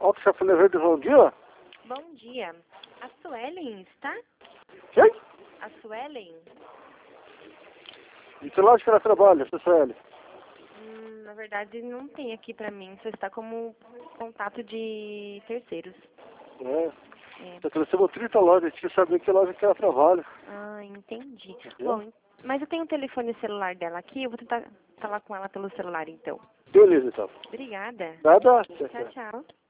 Alto Chapéu Verde, bom dia. Bom dia. A Suelen está? Quem? A Suelen? E que loja que ela trabalha, Sueli? Na verdade, não tem aqui pra mim. Só está como contato de terceiros. É. É. Você recebeu 30 lojas, tinha que saber que loja que ela trabalha. Ah, entendi. Entendeu? Bom, mas eu tenho o telefone celular dela aqui. Eu vou tentar falar com ela pelo celular, então. Beleza, então. Obrigada. Nada. Tchau, tchau.